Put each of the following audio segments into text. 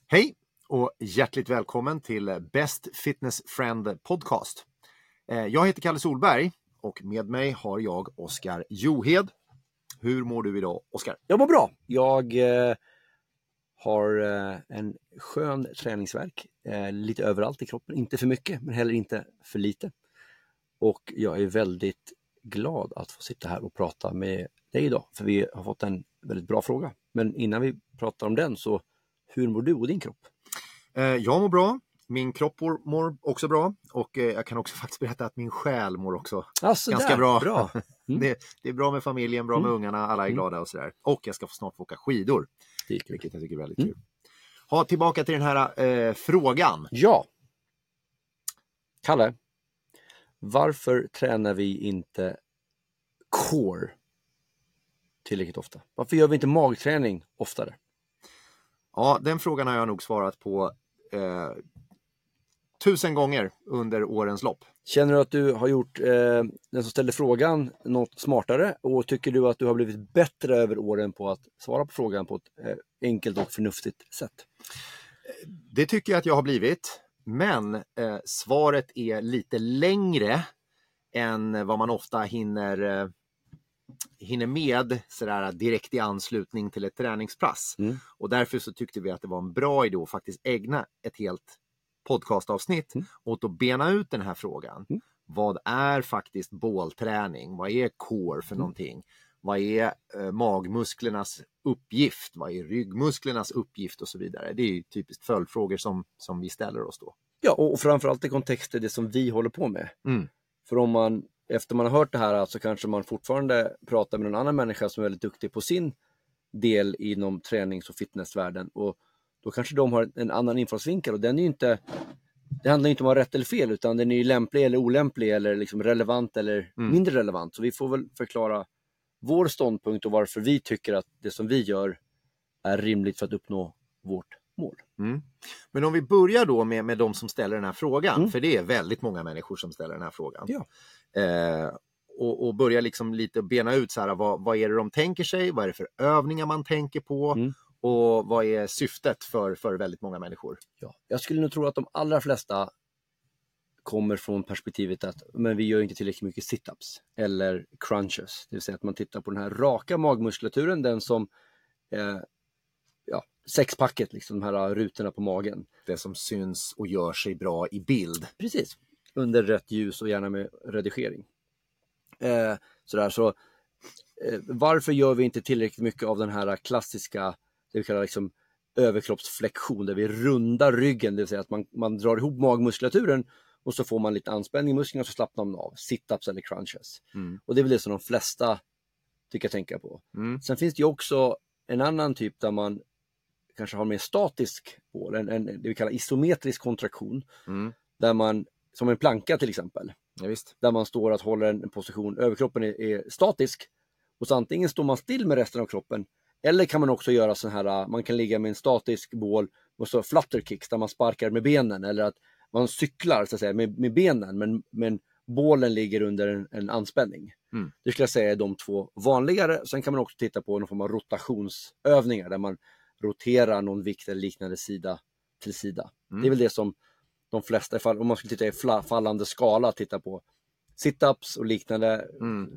Hej och hjärtligt välkommen till Best Fitness Friend Podcast. Jag heter Kalle Solberg och med mig har jag Oskar Johed. Hur mår du idag, Oskar? Jag mår bra. Jag har en skön träningsvärk. Lite överallt i kroppen. Inte för mycket, men heller inte för lite. Och jag är väldigt glad att få sitta här och prata med dig idag. För vi har fått en väldigt bra fråga. Men innan vi pratar om den, så hur mår du och din kropp? Jag mår bra. Min kropp mår också bra. Och jag kan också faktiskt berätta att min själ mår också ganska bra. Mm. Det är bra med familjen, bra med ungarna. Alla är glada och sådär. Och jag ska snart få åka skidor. Vilket jag tycker är väldigt kul. Tillbaka till den här frågan. Ja. Kalle, varför tränar vi inte core tillräckligt ofta? Varför gör vi inte magträning oftare? Ja, den frågan har jag nog svarat på 1000 gånger under årens lopp. Känner du att du har gjort den som ställer frågan något smartare? Och tycker du att du har blivit bättre över åren på att svara på frågan på ett enkelt och förnuftigt sätt? Det tycker jag att jag har blivit. Men svaret är lite längre än vad man ofta hinner med sådär direkt i anslutning till ett träningspass. Och därför så tyckte vi att det var en bra idé att faktiskt ägna ett helt podcastavsnitt åt att bena ut den här frågan. Vad är faktiskt bålträning? Vad är core för någonting? Vad är magmusklernas uppgift? Vad är ryggmusklernas uppgift och så vidare? Det är ju typiskt följdfrågor som vi ställer oss då. Ja, och framförallt i kontext till det som vi håller på med. För om man, efter man har hört det här, så kanske man fortfarande pratar med någon annan människa som är väldigt duktig på sin del inom tränings- och fitnessvärlden. Och då kanske de har en annan infallsvinkel. Och den är ju inte, det handlar inte om att vara rätt eller fel, utan den är ju lämplig eller olämplig eller liksom relevant eller mindre relevant. Så vi får väl förklara vår ståndpunkt och varför vi tycker att det som vi gör är rimligt för att uppnå vårt mål. Men om vi börjar då med de som ställer den här frågan, för det är väldigt många människor som ställer den här frågan. Ja. Och börja liksom lite bena ut så här, vad är det de tänker sig, vad är det för övningar man tänker på och vad är syftet för väldigt många människor. Ja. Jag skulle nog tro att de allra flesta kommer från perspektivet att men vi gör inte tillräckligt mycket sit-ups eller crunches. Det vill säga att man tittar på den här raka magmuskulaturen, den som sexpacket, liksom de här rutorna på magen. Det som syns och gör sig bra i bild. Precis, under rätt ljus och gärna med redigering. Varför gör vi inte tillräckligt mycket av den här klassiska, det vi kallar liksom överkroppsflexion, där vi rundar ryggen, det vill säga att man drar ihop magmuskulaturen och så får man lite anspänning i musklerna och så slappnar man av. Sit-ups eller crunches. Och det är väl det som de flesta tycker tänka på. Sen finns det ju också en annan typ där man kanske har mer statisk bål, det vi kallar isometrisk kontraktion. Där man, som en planka till exempel. Ja, visst. Där man står och håller en position, överkroppen är statisk. Och så antingen står man still med resten av kroppen. Eller kan man också göra så här, man kan ligga med en statisk bål och så flutter kicks där man sparkar med benen. Eller att man cyklar så att säga, med benen men bålen ligger under en anspänning. Det skulle jag säga är de två vanligare. Sen kan man också titta på någon form av rotationsövningar där man roterar någon vikt eller liknande sida till sida. Det är väl det som de flesta, om man skulle titta i fallande skala, titta på sit-ups och liknande,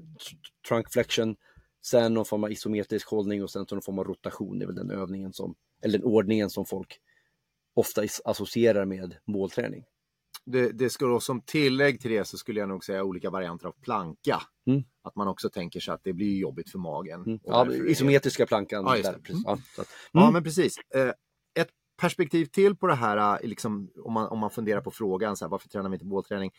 trunk flexion, sen någon form av isometrisk hållning och sen någon form av rotation. Det är väl den övningen eller den ordningen som folk ofta associerar med målträning. Det ska då, som tillägg till det så skulle jag nog säga olika varianter av planka. Att man också tänker sig att det blir jobbigt för magen. Ja, isometriska plankan. Ja, där, precis. Ja, men precis. Ett perspektiv till på det här, liksom, om man funderar på frågan, så här, varför tränar vi inte bålträning?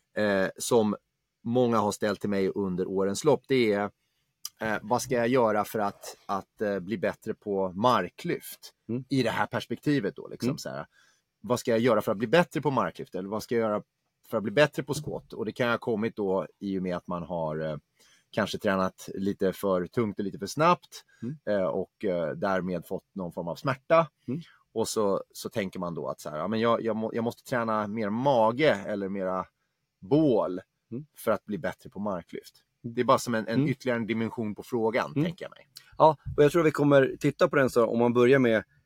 Som många har ställt till mig under årens lopp, det är vad ska jag göra för att bli bättre på marklyft? I det här perspektivet då, liksom, så här. Vad ska jag göra för att bli bättre på marklyft? Eller vad ska jag göra för att bli bättre på squat? Och det kan ha kommit då i och med att man har kanske tränat lite för tungt och lite för snabbt och därmed fått någon form av smärta. Och så tänker man då att så här, ja, men jag måste träna mer mage eller mera bål för att bli bättre på marklyft. Det är bara som en ytterligare dimension på frågan, tänker jag mig. Ja, och jag tror vi kommer titta på den, så om man börjar med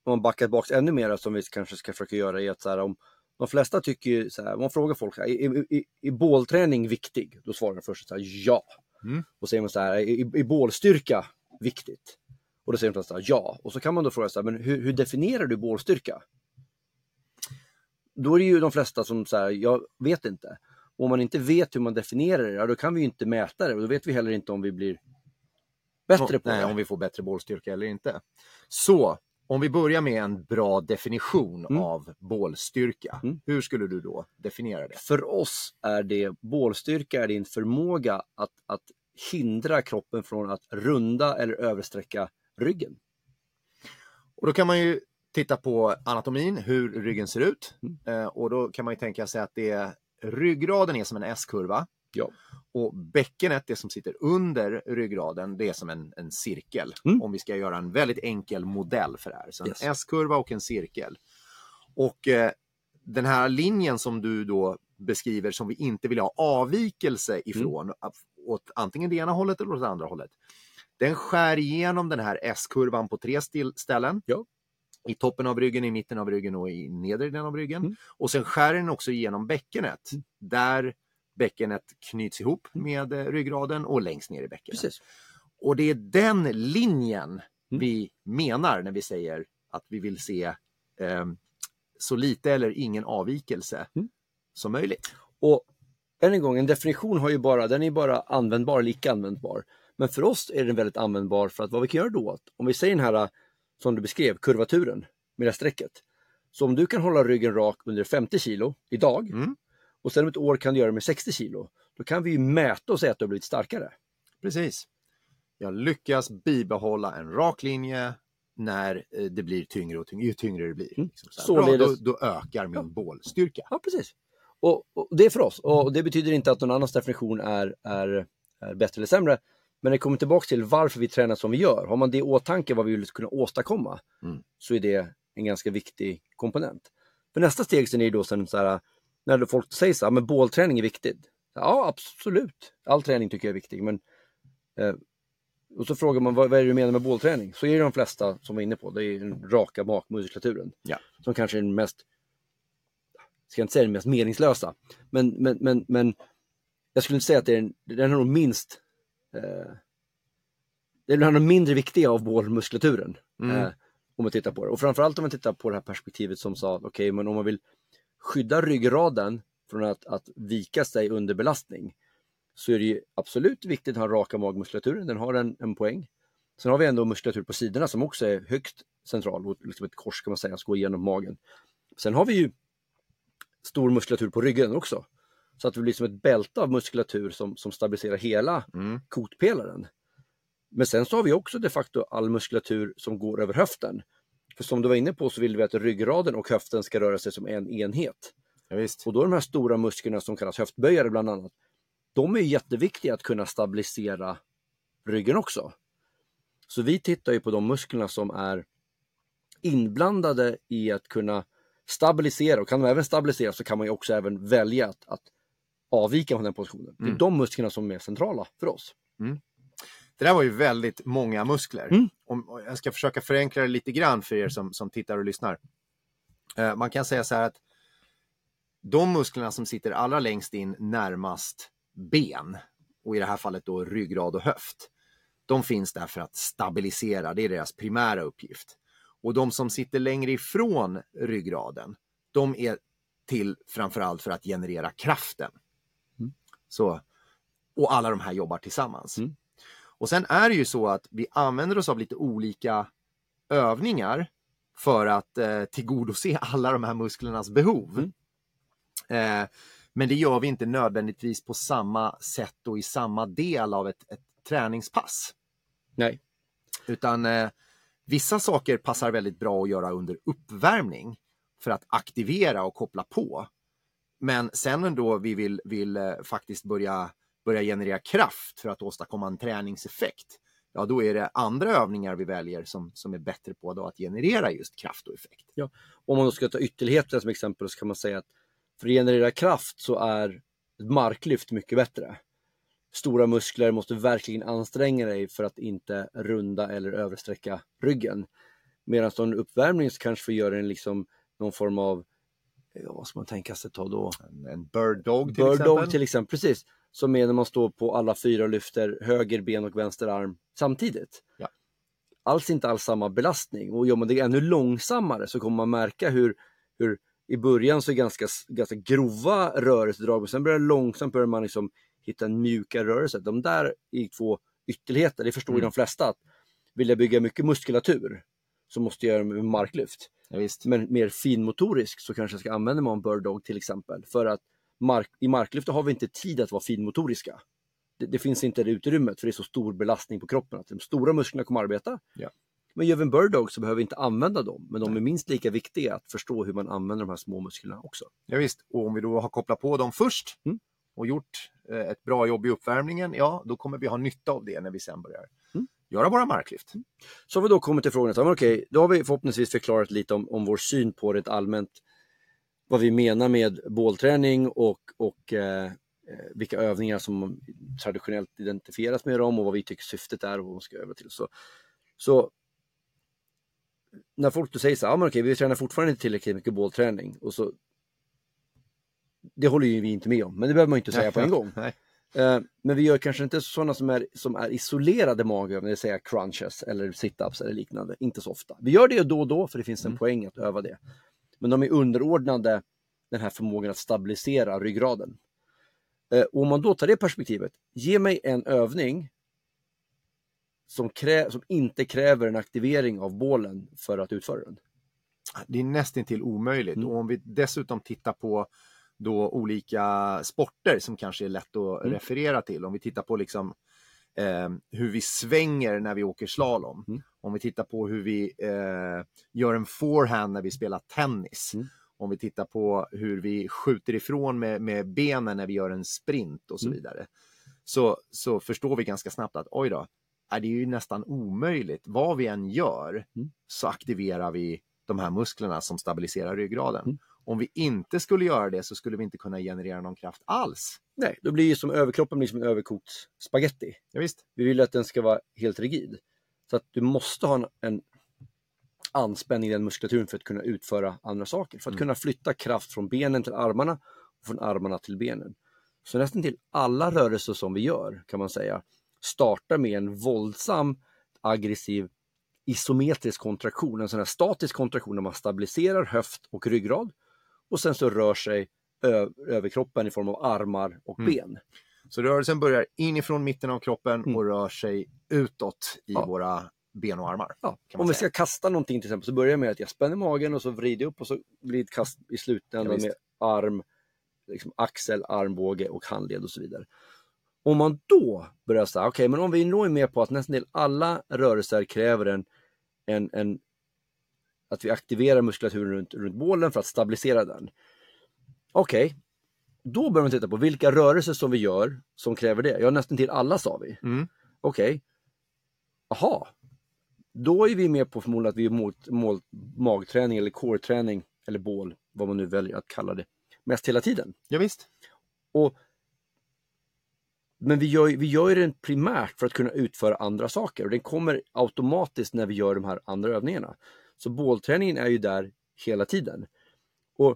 man backar tillbaka ännu mer som vi kanske ska försöka göra är att så här, om de flesta tycker ju så här, om man frågar folk så här, är bålträning viktig? Då svarar de först så här, ja. Och säger man så här, är bålstyrka viktigt? Och då säger de så här, ja. Och så kan man då fråga så här, men hur definierar du bålstyrka? Då är det ju de flesta som säger, jag vet inte. Och om man inte vet hur man definierar det, ja, då kan vi ju inte mäta det. Och då vet vi heller inte om vi blir bättre på det. Om vi får bättre bålstyrka eller inte. Så, om vi börjar med en bra definition av bålstyrka. Hur skulle du då definiera det? För oss är det bålstyrka är din förmåga att hindra kroppen från att runda eller översträcka ryggen. Och då kan man ju titta på anatomin, hur ryggen ser ut. Och då kan man ju tänka sig att ryggraden är som en S-kurva. Ja. Och bäckenet, det som sitter under ryggraden, det är som en cirkel. Om vi ska göra en väldigt enkel modell för det här. Så en S-kurva och en cirkel. Och den här linjen som du då beskriver som vi inte vill ha avvikelse ifrån, åt antingen det ena hållet eller åt det andra hållet. Den skär igenom den här S-kurvan på 3 ställen. Ja. I toppen av ryggen, i mitten av ryggen och i nedre delen av ryggen. Och sen skär den också igenom bäckenet. Där bäckenet knyts ihop med ryggraden och längst ner i bäckenet. Precis. Och det är den linjen vi menar när vi säger att vi vill se så lite eller ingen avvikelse som möjligt. Och än en gång, en definition har ju den är bara användbar, lika användbar. Men för oss är den väldigt användbar för att vad vi kan göra då, om vi säger den här som du beskrev, kurvaturen med det strecket. Så om du kan hålla ryggen rak under 50 kilo idag och sen om ett år kan du göra det med 60 kilo, då kan vi ju mäta och säga att du har blivit starkare. Precis. Jag lyckas bibehålla en rak linje när det blir tyngre och tyngre, ju tyngre det blir. Då ökar min bålstyrka. Ja, precis. Och det är för oss. Och det betyder inte att någon annans definition är bättre eller sämre. Men det kommer tillbaka till varför vi tränar som vi gör. Har man det i åtanke vad vi vill kunna åstadkomma så är det en ganska viktig komponent. För nästa steg sen är det då sen så här, när folk säger så här, men bålträning är viktigt. Ja, absolut. All träning tycker jag är viktig. Men, och så frågar man vad är det du menar med bålträning? Så är det de flesta som var inne på. Det är den raka bakmuskulaturen. Ja. Som kanske är den mest, ska inte säga den mest meningslösa. Men jag skulle inte säga att den har nog minst det är bland de mindre viktiga av bålmuskulaturen om man tittar på det. Och framförallt om man tittar på det här perspektivet som sa okej, men om man vill skydda ryggraden från att vika sig under belastning så är det ju absolut viktigt att ha raka magmuskulaturen. Den har en poäng. Sen har vi ändå muskulatur på sidorna som också är högst central och liksom ett kors kan man säga, ska gå igenom magen. Sen har vi ju stor muskulatur på ryggen också. Så att det blir som ett bälte av muskulatur som stabiliserar hela kotpelaren. Men sen så har vi också de facto all muskulatur som går över höften. För som du var inne på så vill vi att ryggraden och höften ska röra sig som en enhet. Ja, visst. Och då de här stora musklerna som kallas höftböjare bland annat, de är jätteviktiga att kunna stabilisera ryggen också. Så vi tittar ju på de musklerna som är inblandade i att kunna stabilisera, och kan de även stabilisera så kan man ju också även välja att avvika från den positionen. Det är de musklerna som är centrala för oss. Det där var ju väldigt många muskler. Om jag ska försöka förenkla det lite grann för er som tittar och lyssnar. Man kan säga så här att de musklerna som sitter allra längst in närmast ben, och i det här fallet då ryggrad och höft, de finns där för att stabilisera, det är deras primära uppgift. Och de som sitter längre ifrån ryggraden, de är till framförallt för att generera kraften. Så, och alla de här jobbar tillsammans. Och sen är det ju så att vi använder oss av lite olika övningar för att tillgodose alla de här musklernas behov. Men det gör vi inte nödvändigtvis på samma sätt och i samma del av ett träningspass. Nej. Utan vissa saker passar väldigt bra att göra under uppvärmning för att aktivera och koppla på. Men sen ändå vi vill faktiskt börja generera kraft för att åstadkomma en träningseffekt. Ja, då är det andra övningar vi väljer som är bättre på då att generera just kraft och effekt. Ja. Om man då ska ta ytterligheten som exempel så kan man säga att för att generera kraft så är ett marklyft mycket bättre. Stora muskler måste verkligen anstränga dig för att inte runda eller översträcka ryggen. Medan en uppvärmning så kanske vi gör en liksom någon form av, vad ska man tänka sig ta då? En bird dog till Bird exempel. dog till exempel, precis. Som är när man står på alla 4 och lyfter höger ben och vänster arm samtidigt. Ja. Inte alls samma belastning. Och gör man det ännu långsammare så kommer man märka hur i början så är ganska grova rörelsedrag, och sen börjar man liksom hitta en mjuka rörelse. De där är 2 ytterligheter, det förstår ju de flesta, att vill jag bygga mycket muskulatur så måste jag göra med marklyft. Ja, visst. Men mer finmotorisk så kanske jag ska använda mig av en bird dog till exempel. För att i marklyft har vi inte tid att vara finmotoriska. Det finns inte det utrymmet, för det är så stor belastning på kroppen att de stora musklerna kommer att arbeta. Ja. Men gör vi en bird dog så behöver vi inte använda dem. Men de är minst lika viktiga att förstå hur man använder de här små musklerna också. Ja, visst. Och om vi då har kopplat på dem först och gjort ett bra jobb i uppvärmningen, ja, då kommer vi ha nytta av det när vi sen börjar göra våra marklyft. Så har vi då kommit till frågan, okej, då har vi förhoppningsvis förklarat lite om vår syn på det allmänt, vad vi menar med bålträning och vilka övningar som traditionellt identifieras med dem och vad vi tycker syftet är och vad man ska öva till. Så när folk då säger så här, men okej, vi tränar fortfarande inte tillräckligt mycket bålträning, och så det håller ju vi inte med om, men det behöver man ju inte säga på en gång. Nej. Men vi gör kanske inte sådana som är isolerade magövningar, det vill säga crunches eller sit-ups eller liknande, inte så ofta. Vi gör det då och då för det finns en poäng att öva det. Men de är underordnade den här förmågan att stabilisera ryggraden. Och om man då tar det perspektivet, ge mig en övning som inte kräver en aktivering av bålen för att utföra den. Det är nästan till omöjligt. Och om vi dessutom tittar på då olika sporter som kanske är lätt att referera till. Om vi tittar på liksom, hur vi svänger när vi åker slalom. Om vi tittar på hur vi gör en forehand när vi spelar tennis. Om vi tittar på hur vi skjuter ifrån med benen när vi gör en sprint och så vidare. Så förstår vi ganska snabbt att oj då, är det ju nästan omöjligt. Vad vi än gör så aktiverar vi de här musklerna som stabiliserar ryggraden. Om vi inte skulle göra det så skulle vi inte kunna generera någon kraft alls. Nej, då blir ju som överkroppen liksom en överkokt spaghetti. Ja, visst. Vi vill att den ska vara helt rigid. Så att du måste ha en anspänning i den muskulaturen för att kunna utföra andra saker. För att kunna flytta kraft från benen till armarna och från armarna till benen. Så nästan till alla rörelser som vi gör, kan man säga, startar med en våldsam, aggressiv, isometrisk kontraktion. En sån här statisk kontraktion där man stabiliserar höft och ryggrad. Och sen så rör sig överkroppen i form av armar och ben. Så rörelsen börjar inifrån mitten av kroppen och rör sig utåt i våra ben och armar. Ja. Om vi ska kasta någonting till exempel så börjar jag med att jag spänner magen och så vrider upp och så blir det ett kast i slutändan med arm, liksom axel, armbåge och handled och så vidare. Om man då börjar säga, okej, men om vi nog är med på att nästan alla rörelser kräver en att vi aktiverar muskulaturen runt bålen för att stabilisera den. Okej, då börjar man titta på vilka rörelser som vi gör som kräver det. Ja, nästan till alla sa vi. Okej. Aha. Då är vi med på förmodligen att vi är magträning eller core-träning eller bål, vad man nu väljer att kalla det, mest hela tiden. Ja, visst. Men vi gör den primärt för att kunna utföra andra saker. Och den kommer automatiskt när vi gör de här andra övningarna. Så bålträningen är ju där hela tiden. Och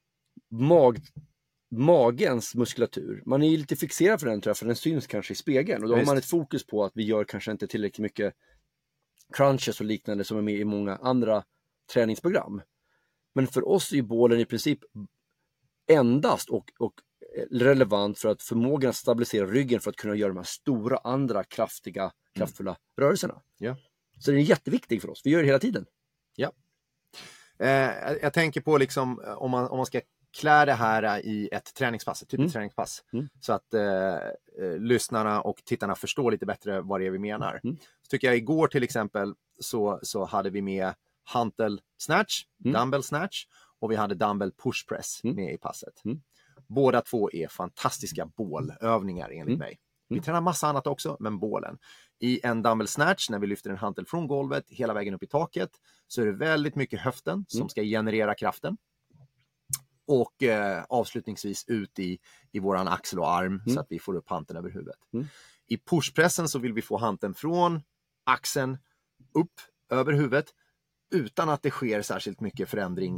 magens muskulatur, man är lite fixerad för den, tror jag, för den syns kanske i spegeln. Och då har man ett fokus på att vi gör kanske inte tillräckligt mycket crunches och liknande som är med i många andra träningsprogram. Men för oss är ju bålen i princip endast och relevant för att förmågan att stabilisera ryggen för att kunna göra de här stora andra kraftfulla rörelserna. Ja. Så det är jätteviktigt för oss. Vi gör det hela tiden. Ja. Jag tänker på liksom om man ska klä det här i ett träningspass, ett typiskt träningspass, så att lyssnarna och tittarna förstår lite bättre vad det är vi menar. Så tycker jag igår till exempel så hade vi med hantel snatch, dumbbell snatch, och vi hade dumbbell push press med i passet. Båda två är fantastiska bålövningar enligt mig. Vi tränar massa annat också, men bålen. I en dumbbell snatch, när vi lyfter en hantel från golvet hela vägen upp i taket, så är det väldigt mycket höften som ska generera kraften. Och avslutningsvis ut i våran axel och arm så att vi får upp hanteln över huvudet. I pushpressen så vill vi få hanteln från axeln upp över huvudet utan att det sker särskilt mycket förändring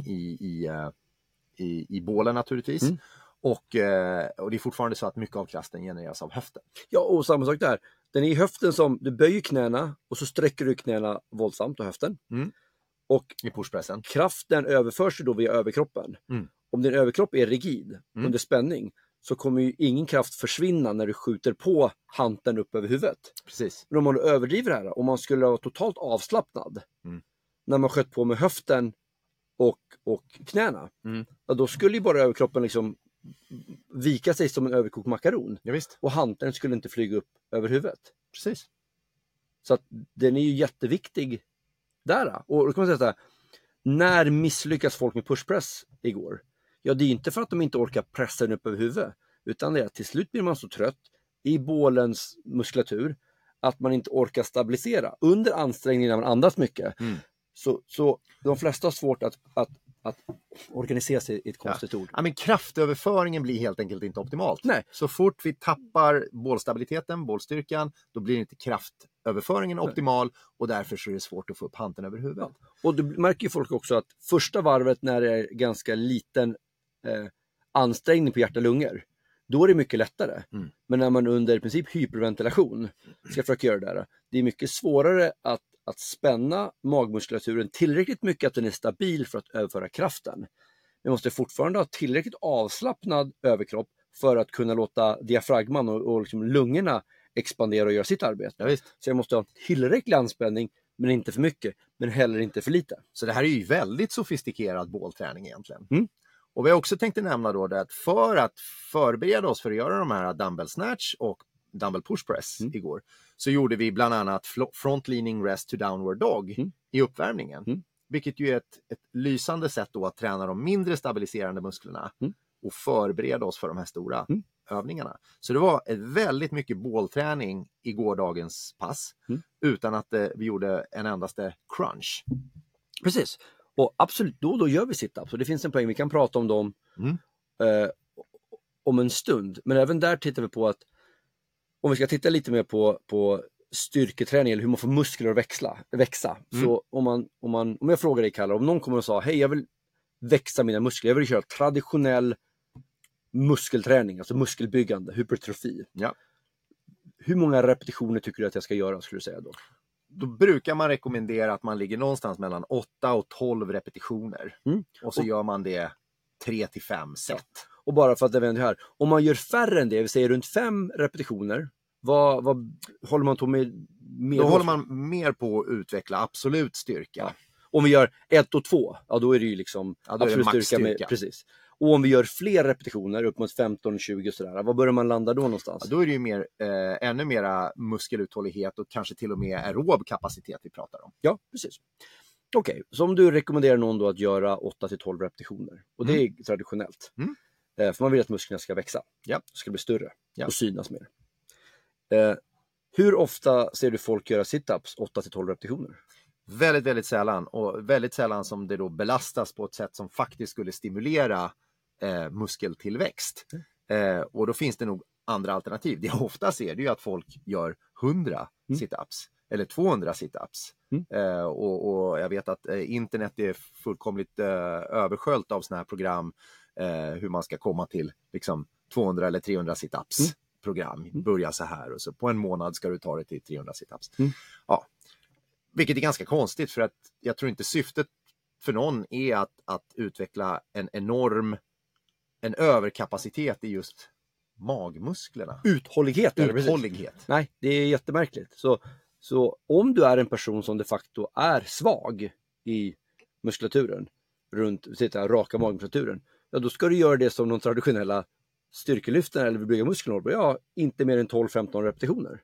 i bålen naturligtvis. Och det är fortfarande så att mycket av kraften genereras av höften. Ja, och samma sak där. Den är i höften som, du böjer knäna och så sträcker du knäna våldsamt av höften. Och i pushpressen. Kraften överförs då via överkroppen. Om din överkropp är rigid under spänning så kommer ju ingen kraft försvinna när du skjuter på handen upp över huvudet. Precis. Men om man överdriver det här, om man skulle vara totalt avslappnad när man sköt på med höften och knäna, då skulle ju bara överkroppen liksom vika sig som en överkokt makaron. Ja, visst. Och handen skulle inte flyga upp över huvudet. Precis. Så att den är ju jätteviktig där. Och då kan man säga så här, när misslyckas folk med pushpress igår? Ja, det är inte för att de inte orkar pressa den upp över huvudet, utan det är att till slut blir man så trött i bålens muskulatur att man inte orkar stabilisera under ansträngning när man andas mycket. Så de flesta har svårt att organisera sig i ett konstigt ord. Ja, men kraftöverföringen blir helt enkelt inte optimalt. Nej. Så fort vi tappar bålstabiliteten, bålstyrkan, då blir inte kraftöverföringen optimal och därför så är det svårt att få upp handen över huvudet. Ja. Och du märker ju folk också att första varvet när det är ganska liten ansträngning på hjärta och lungor, då är det mycket lättare. Men när man under i princip hyperventilation ska försöka göra det där, det är mycket svårare att spänna magmuskulaturen tillräckligt mycket att den är stabil för att överföra kraften. Vi måste fortfarande ha tillräckligt avslappnad överkropp för att kunna låta diafragman och liksom lungorna expandera och göra sitt arbete. Ja, visst. Så jag måste ha tillräcklig anspänning, men inte för mycket, men heller inte för lite. Så det här är ju väldigt sofistikerad bålträning egentligen. Och vi har också tänkt nämna då det att för att förbereda oss för att göra de här dumbbell snatch och dumbbell push press igår, så gjorde vi bland annat front leaning rest to downward dog i uppvärmningen. Vilket ju är ett lysande sätt då att träna de mindre stabiliserande musklerna och förbereda oss för de här stora övningarna. Så det var väldigt mycket bålträning i gårdagens pass utan att vi gjorde en endaste crunch. Precis. Och absolut, då gör vi sit-ups. Och det finns en poäng, vi kan prata om dem om en stund. Men även där tittar vi på att om vi ska titta lite mer på styrketräning eller hur man får muskler att växa. Så om jag frågar dig, Kalle, om någon kommer och sa, hej, jag vill växa mina muskler, jag vill köra traditionell muskelträning, alltså muskelbyggande, hypertrofi. Ja. Hur många repetitioner tycker du att jag ska göra, skulle du säga då? Då brukar man rekommendera att man ligger någonstans mellan 8 och 12 repetitioner. Och så gör man det 3-5 set. Och bara för att det vänder här, om man gör färre än det, vi säger runt 5 repetitioner, vad håller man på med? Då håller man mer på att utveckla absolut styrka. Ja. Om vi gör 1 och 2, då är det ju liksom absolut styrka. Precis. Och om vi gör fler repetitioner, upp mot 15-20 och sådär, vad börjar man landa då någonstans? Ja, då är det ju ännu mera muskeluthållighet och kanske till och med aerob kapacitet vi pratar om. Ja, precis. Okej, så om du rekommenderar någon då att göra 8-12 repetitioner, och det är traditionellt. För man vill att musklerna ska växa, ska bli större och synas mer. Hur ofta ser du folk göra sit-ups 8-12 repetitioner? Väldigt, väldigt sällan, och väldigt sällan som det då belastas på ett sätt som faktiskt skulle stimulera muskeltillväxt. Och då finns det nog andra alternativ. Det jag ofta ser det är ju att folk gör 100 sit-ups eller 200 sit-ups. Och jag vet att internet är fullkomligt översköljt av såna här program, hur man ska komma till liksom 200 eller 300 sit-ups program. Börja så här och så på en månad ska du ta det till 300 sit-ups. Ja. Vilket är ganska konstigt, för att jag tror inte syftet för någon är att utveckla en överkapacitet i just magmusklerna. Uthållighet. Nej, det är jättemärkligt. Så om du är en person som de facto är svag i muskulaturen, runt raka magmuskulaturen, då ska du göra det som de traditionella styrkelyften eller bygga muskler, inte mer än 12-15 repetitioner.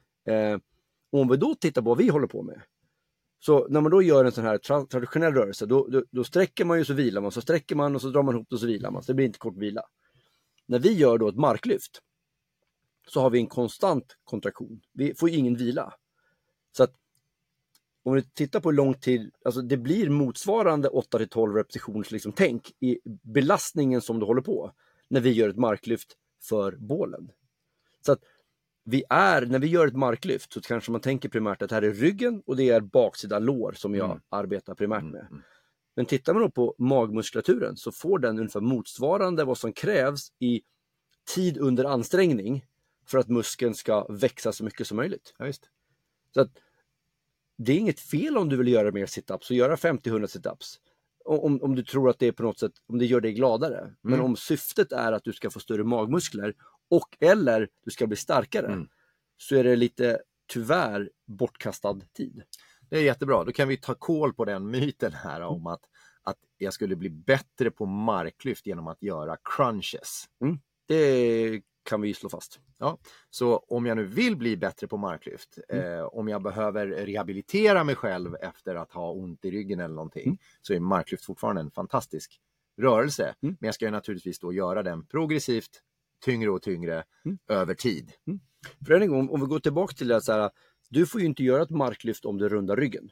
Om vi då tittar på vad vi håller på med, så när man då gör en sån här traditionell rörelse, då sträcker man ju, så vilar man, så sträcker man och så drar man ihop och så vilar man, så det blir inte kort vila. När vi gör då ett marklyft, så har vi en konstant kontraktion, vi får ingen vila. Så att om vi tittar på lång tid, alltså det blir motsvarande 8-12 repetitioners liksom tänk i belastningen som du håller på när vi gör ett marklyft för bålen. Så att när vi gör ett marklyft så kanske man tänker primärt att här är ryggen och det är baksida lår som jag arbetar primärt med. Men tittar man då på magmuskulaturen så får den ungefär motsvarande vad som krävs i tid under ansträngning för att muskeln ska växa så mycket som möjligt. Ja, just. Så att det är inget fel om du vill göra mer situps och göra 50-100 situps. Om du tror att det är på något sätt, om det gör dig gladare. Men om syftet är att du ska få större magmuskler och eller du ska bli starkare så är det lite tyvärr bortkastad tid. Det är jättebra. Då kan vi ta koll på den myten här om att jag skulle bli bättre på marklyft genom att göra crunches. Det kan vi slå fast. Ja, så om jag nu vill bli bättre på marklyft, om jag behöver rehabilitera mig själv efter att ha ont i ryggen eller någonting, så är marklyft fortfarande en fantastisk rörelse. Men jag ska ju naturligtvis då göra den progressivt, tyngre och tyngre över tid. För en gång, om vi går tillbaka till det så här, du får ju inte göra ett marklyft om du rundar ryggen.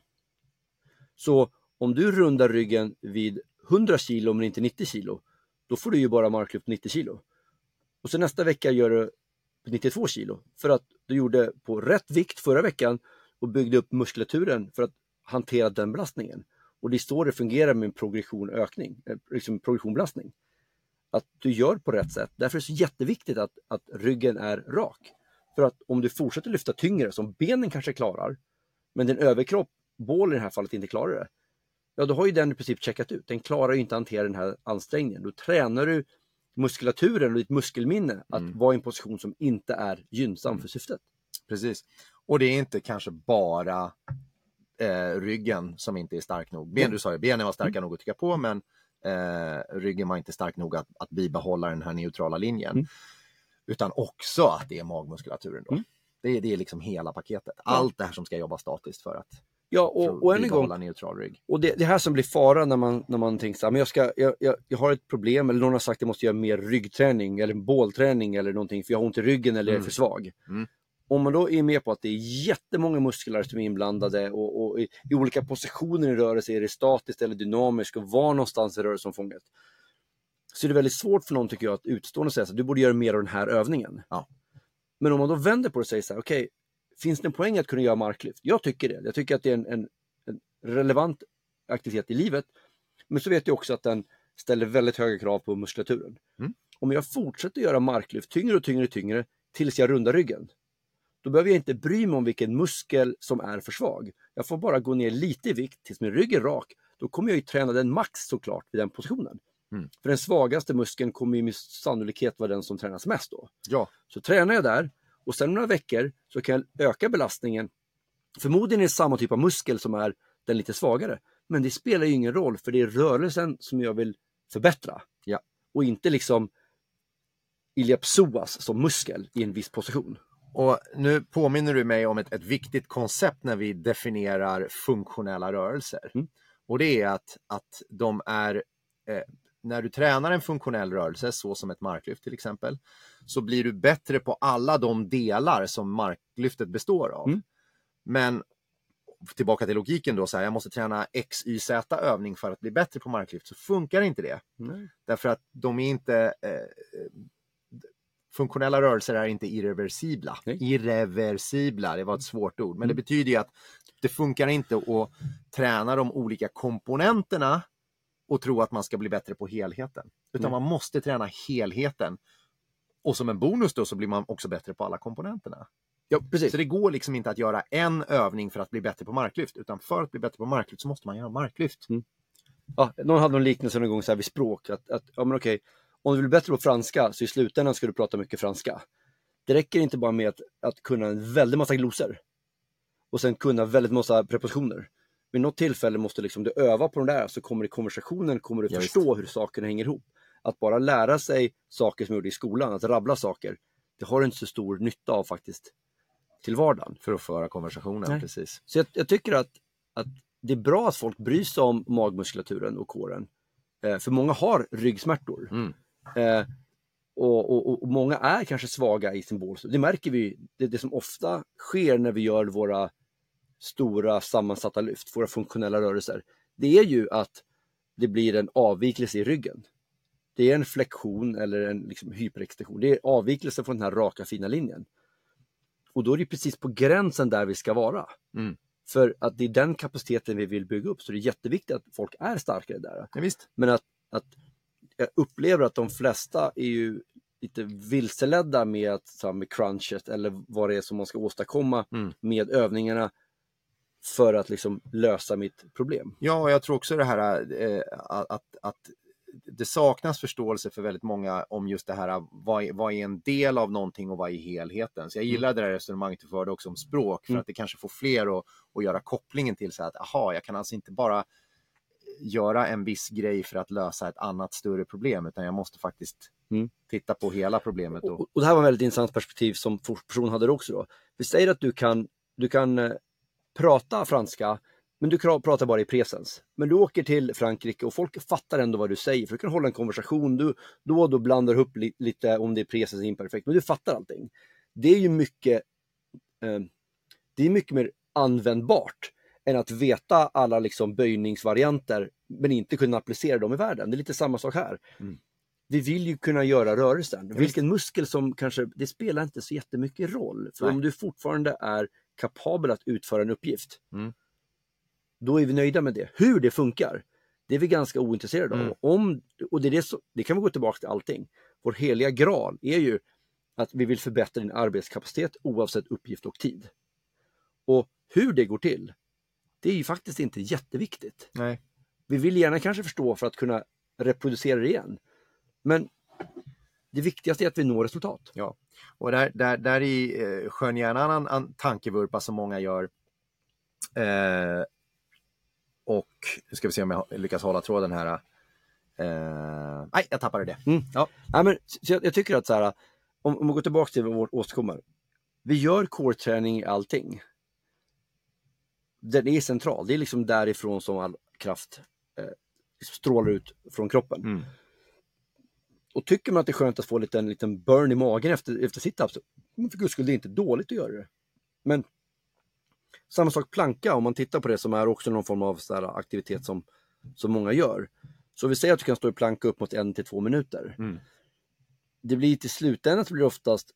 Så om du rundar ryggen vid 100 kilo men inte 90 kilo, då får du ju bara marklyft 90 kilo. Och så nästa vecka gör du 92 kilo för att du gjorde på rätt vikt förra veckan och byggde upp muskulaturen för att hantera den belastningen. Och det är så det fungerar med en progressionbelastning. Att du gör på rätt sätt. Därför är det så jätteviktigt att ryggen är rak. För att om du fortsätter lyfta tyngre som benen kanske klarar, men din överkropp, bål i det här fallet, inte klarar det. Ja, då har ju den i princip checkat ut. Den klarar ju inte att hantera den här ansträngningen. Då tränar du muskulaturen och ditt muskelminne att vara i en position som inte är gynnsam för syftet. Precis. Och det är inte kanske bara ryggen som inte är stark nog. Du sa ju, benen var starka nog att trycka på, men ryggen var inte stark nog att bibehålla den här neutrala linjen. Utan också att det är magmuskulaturen då. Det är liksom hela paketet. Allt det här som ska jobba statiskt för att och än en gång, neutral rygg. Och det här som blir fara när man tänker så här, men jag har ett problem, eller någon har sagt att jag måste göra mer ryggträning eller bålträning eller någonting för jag har ont i ryggen eller är för svag. Om man då är med på att det är jättemånga muskler som är inblandade och i olika positioner i rörelse, är det statiskt eller dynamiskt och var någonstans i rörelsen fånget, så är det väldigt svårt för någon, tycker jag, att utstående säga att du borde göra mer av den här övningen. Ja. Men om man då vänder på det och säger så här, okej, finns det en poäng att kunna göra marklyft? Jag tycker det. Jag tycker att det är en relevant aktivitet i livet. Men så vet jag också att den ställer väldigt höga krav på muskulaturen. Om jag fortsätter göra marklyft tyngre och tyngre och tyngre tills jag rundar ryggen, då behöver jag inte bry mig om vilken muskel som är för svag. Jag får bara gå ner lite i vikt tills min rygg är rak. Då kommer jag ju träna den max såklart vid den positionen. För den svagaste muskeln kommer ju med sannolikhet vara den som tränas mest då. Ja. Så tränar jag där och sen några veckor så kan jag öka belastningen. Förmodligen är det samma typ av muskel som är den lite svagare. Men det spelar ju ingen roll, för det är rörelsen som jag vill förbättra. Ja. Och inte liksom iliopsoas som muskel i en viss position. Och nu påminner du mig om ett viktigt koncept när vi definierar funktionella rörelser. Och det är att de är, när du tränar en funktionell rörelse, så som ett marklyft till exempel, så blir du bättre på alla de delar som marklyftet består av. Men tillbaka till logiken då, så här, jag måste träna X, Y, Z övning för att bli bättre på marklyft, så funkar inte det. Därför att de är inte... funktionella rörelser är inte irreversibla. Irreversibla, det var ett svårt ord. Men det betyder ju att det funkar inte att träna de olika komponenterna och tro att man ska bli bättre på helheten. Utan man måste träna helheten. Och som en bonus då så blir man också bättre på alla komponenterna. Ja, precis. Så det går liksom inte att göra en övning för att bli bättre på marklyft. Utan för att bli bättre på marklyft så måste man göra marklyft. Ja, någon hade någon liknelse någon gång så här vid språk. Ja, men okej. Om du vill bli bättre på franska så i slutändan ska du prata mycket franska. Det räcker inte bara med att kunna en väldigt massa glosor. Och sen kunna väldigt massa prepositioner. Vid något tillfälle måste liksom du öva på den där, så kommer i konversationen kommer du förstå hur sakerna hänger ihop. Att bara lära sig saker som du gjorde i skolan, att rabbla saker, det har inte så stor nytta av faktiskt till vardagen. För att föra konversationen, precis. Så jag tycker att det är bra att folk bryr sig om magmuskulaturen och kåren. För många har ryggsmärtor. Och många är kanske svaga i sin bål. Det märker vi, det som ofta sker när vi gör våra stora sammansatta lyft, våra funktionella rörelser, det är ju att det blir en avvikelse i ryggen. Det är en flexion eller en liksom hyperextension. Det är avvikelse från den här raka fina linjen. Och då är det precis på gränsen där vi ska vara. Mm. För att det är den kapaciteten vi vill bygga upp. Så det är jätteviktigt att folk är starkare där. Ja, visst. Men att jag upplever att de flesta är ju lite vilseledda med crunches eller vad det är som man ska åstadkomma med övningarna för att liksom lösa mitt problem. Ja, och jag tror också det här att det saknas förståelse för väldigt många om just det här, vad är en del av någonting och vad är helheten. Så jag gillar det där resonemanget du förde också om språk, för att det kanske får fler att göra kopplingen till så att jag kan alltså inte bara göra en viss grej för att lösa ett annat större problem, utan jag måste faktiskt titta på hela problemet. Och det här var ett väldigt intressant perspektiv som person hade det också då. Vi säger att du kan prata franska, men du pratar bara i presens. Men du åker till Frankrike och folk fattar ändå vad du säger. För du kan hålla en konversation, du då blandar upp lite om det är presens och imperfekt. Men du fattar allting. Det är ju mycket mer användbart än att veta alla liksom böjningsvarianter men inte kunna applicera dem i världen. Det är lite samma sak här. Vi vill ju kunna göra rörelsen. Vilken muskel som kanske, det spelar inte så jättemycket roll. För om du fortfarande är kapabel att utföra en uppgift, då är vi nöjda med det. Hur det funkar, det är vi ganska ointresserade av. Och det kan vi gå tillbaka till allting. Vår heliga graal är ju att vi vill förbättra din arbetskapacitet oavsett uppgift och tid. Och hur det går till, det är ju faktiskt inte jätteviktigt. Nej. Vi vill gärna kanske förstå för att kunna reproducera det igen. Men det viktigaste är att vi når resultat. Ja, och där i skön gärna en tankevurpa som många gör. Och nu ska vi se om jag lyckas hålla tråden här. Nej, jag tappade det. Ja. Nej, men, så jag tycker att så här, om vi går tillbaka till vårt återkommer. Vi gör core-träning i allting. Den är central. Det är liksom därifrån som all kraft strålar ut från kroppen. Och tycker man att det är skönt att få en liten burn i magen efter sit-ups, för guds skull, det är inte dåligt att göra det. Men samma sak planka, om man tittar på det, som är också någon form av så här aktivitet som många gör. Så vi säger att du kan stå i planka upp mot 1 till 2 minuter. Det blir till slutändan så blir det oftast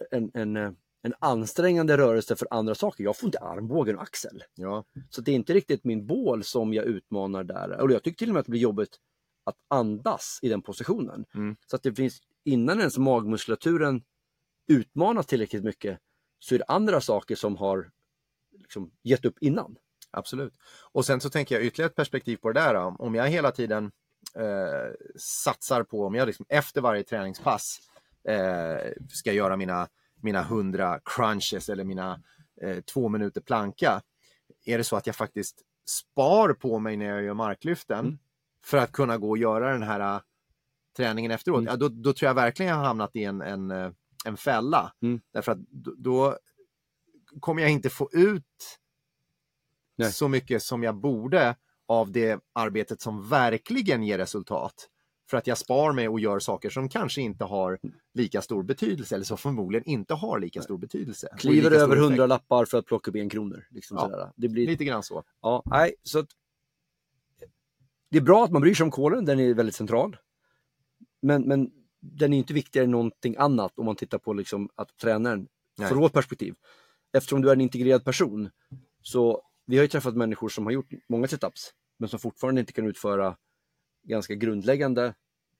en ansträngande rörelse för andra saker. Jag får inte armbågen och axel. Ja. Så det är inte riktigt min bål som jag utmanar där. Och jag tycker till och med att det blir jobbigt att andas i den positionen. Så att det finns, innan ens magmuskulaturen utmanas tillräckligt mycket, så är det andra saker som har liksom gett upp innan. Absolut. Och sen så tänker jag ytterligare ett perspektiv på det där. Om jag hela tiden satsar på, om jag liksom efter varje träningspass ska göra mina 100 crunches eller mina 2 minuter planka, är det så att jag faktiskt spar på mig när jag gör marklyften för att kunna gå och göra den här träningen efteråt, då tror jag verkligen jag har hamnat i en fälla. Därför att då kommer jag inte få ut så mycket som jag borde av det arbetet som verkligen ger resultat. För att jag spar mig och gör saker som kanske inte har lika stor betydelse, eller som förmodligen inte har lika stor betydelse. Kliver över 100 lappar för att plocka upp 1 kronor. Liksom sådär. Det blir lite grann så. Ja, nej, så att det är bra att man bryr sig om kolen, den är väldigt central. Men den är inte viktigare än någonting annat om man tittar på liksom att tränaren, från vårt perspektiv. Eftersom du är en integrerad person, så vi har ju träffat människor som har gjort många setups, men som fortfarande inte kan utföra ganska grundläggande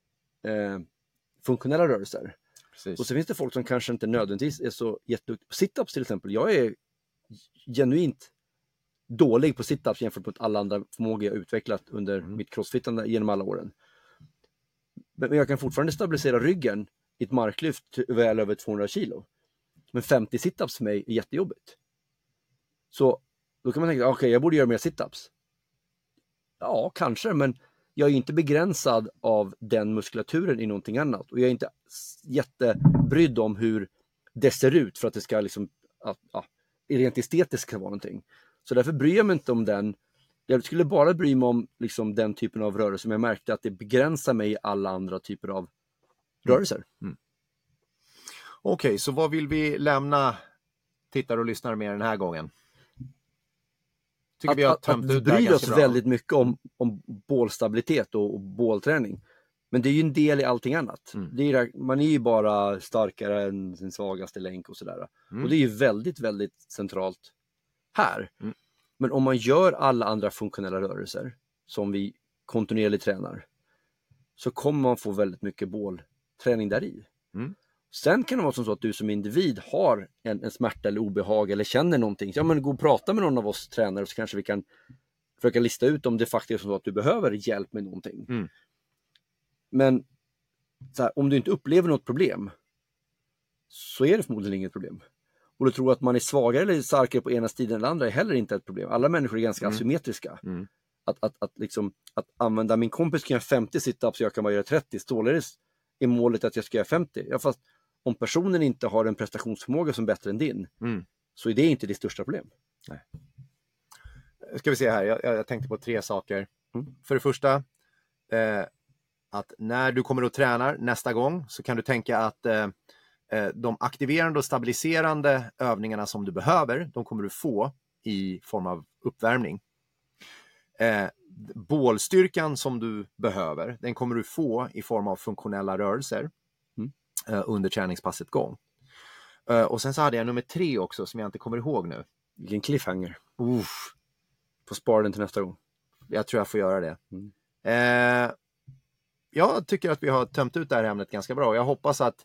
funktionella rörelser. Precis. Och så finns det folk som kanske inte nödvändigtvis är så jätteduktiga på sit-ups till exempel. Jag är genuint dålig på sit-ups jämfört med alla andra förmågor jag utvecklat under mitt crossfittande genom alla åren. Men jag kan fortfarande stabilisera ryggen i ett marklyft väl över 200 kilo. Men 50 sit-ups för mig är jättejobbigt. Så då kan man tänka, okej, jag borde göra mer sit-ups. Ja, kanske, men jag är inte begränsad av den muskulaturen i någonting annat. Och jag är inte jättebrydd om hur det ser ut för att det ska liksom, rent estetiskt ska vara någonting. Så därför bryr jag mig inte om den. Jag skulle bara bry mig om liksom den typen av rörelse som jag märkte att det begränsar mig i alla andra typer av rörelser. Okej, så vad vill vi lämna tittare och lyssnare med den här gången? Att vi bryr oss väldigt mycket om bålstabilitet och bålträning. Men det är ju en del i allting annat. Mm. Man är ju bara starkare än sin svagaste länk och sådär. Och det är ju väldigt, väldigt centralt här. Mm. Men om man gör alla andra funktionella rörelser som vi kontinuerligt tränar, så kommer man få väldigt mycket bålträning där i. Mm. Sen kan det vara så att du som individ har en smärta eller obehag eller känner någonting. Ja, men gå och prata med någon av oss tränare, så kanske vi kan försöka lista ut om det faktiskt är så att du behöver hjälp med någonting. Mm. Men så här, om du inte upplever något problem, så är det förmodligen inget problem. Och du tror att man är svagare eller starkare på ena sidan eller andra är heller inte ett problem. Alla människor är ganska asymmetriska. Mm. Att använda min kompis kan göra 50 situps och jag kan bara göra 30. Således är målet att jag ska göra 50. Ja, fast om personen inte har en prestationsförmåga som är bättre än din, så är det inte det största problem. Nej. Ska vi se här, jag tänkte på 3 saker. För det första, att när du kommer att träna nästa gång, så kan du tänka att de aktiverande och stabiliserande övningarna som du behöver, de kommer du få i form av uppvärmning. Bålstyrkan som du behöver, den kommer du få i form av funktionella rörelser under träningspasset gång. Och sen så hade jag nummer 3 också som jag inte kommer ihåg nu. Vilken cliffhanger. Får spara den till nästa gång. Jag tror jag får göra det. Jag tycker att vi har tömt ut det här ämnet ganska bra. Jag hoppas att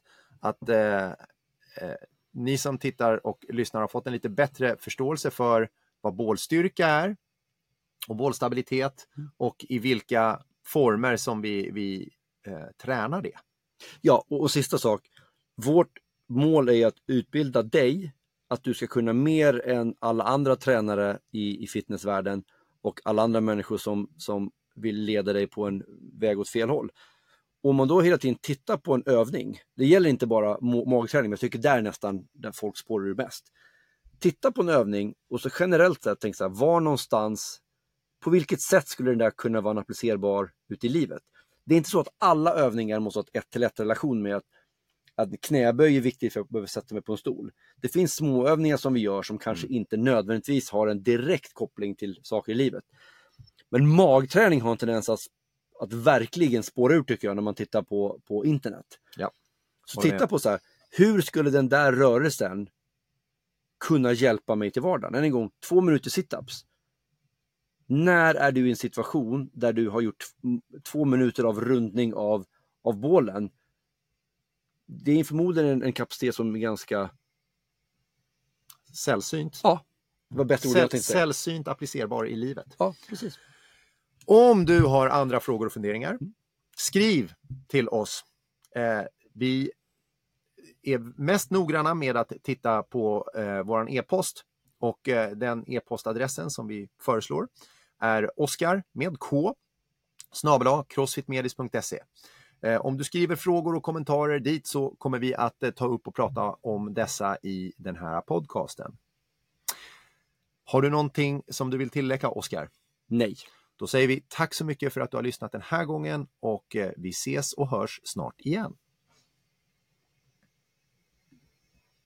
ni som tittar och lyssnar har fått en lite bättre förståelse för vad bålstyrka är och bålstabilitet och i vilka former som vi tränar det. Ja, och sista sak. Vårt mål är att utbilda dig att du ska kunna mer än alla andra tränare i fitnessvärlden och alla andra människor som vill leda dig på en väg åt fel håll. Om man då hela tiden tittar på en övning, det gäller inte bara magträning, men jag tycker där är nästan där folk spårar ur mest. Titta på en övning och så generellt sett tänk så här, var någonstans, på vilket sätt skulle den där kunna vara applicerbar ute i livet? Det är inte så att alla övningar måste ha ett 1-1 relation med att knäböj är viktigt för att jag behöver sätta mig på en stol. Det finns små övningar som vi gör som kanske inte nödvändigtvis har en direkt koppling till saker i livet. Men magträning har en tendens att verkligen spåra ur, tycker jag, när man tittar på internet. Ja. Så titta på så här, hur skulle den där rörelsen kunna hjälpa mig till vardagen? Än en gång, 2 minuter situps. När är du i en situation där du har gjort 2 minuter av rundning av bålen? Det är förmodligen en kapacitet som är ganska sällsynt. Ja, det var bättre ord jag tänkte. Sällsynt applicerbar i livet. Ja, precis. Om du har andra frågor och funderingar, skriv till oss. Vi är mest noggranna med att titta på våran e-post, och den e-postadressen som vi föreslår är Oskar med K @crossfitmedis.se. Om du skriver frågor och kommentarer dit, så kommer vi att ta upp och prata om dessa i den här podcasten. Har du någonting som du vill tillägga, Oskar? Nej. Då säger vi tack så mycket för att du har lyssnat den här gången, och vi ses och hörs snart igen.